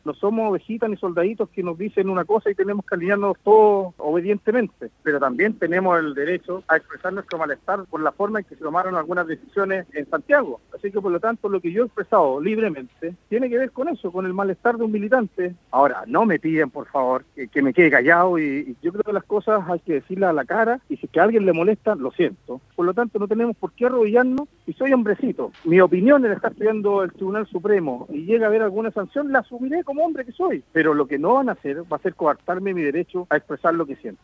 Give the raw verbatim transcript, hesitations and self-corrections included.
No somos ovejitas ni soldaditos que nos dicen una cosa y tenemos que alinearnos todos obedientemente, pero también tenemos el derecho a expresar nuestro malestar por la forma en que se tomaron algunas decisiones en Santiago. Así que por lo tanto lo que yo he expresado libremente tiene que ver con eso, con el malestar de un militante. Ahora, no me piden por favor que, que me quede callado y, y yo creo que las cosas hay que decirlas a la cara y si es que a alguien le molesta, lo siento. Por lo tanto no tenemos por qué arrodillarnos y soy hombrecito. Mi opinión la está estudiando el Tribunal Supremo y llega a haber alguna sanción, la asumiré como hombre que soy. Pero lo que no van a hacer va a ser coartarme mi derecho a expresar lo que siento.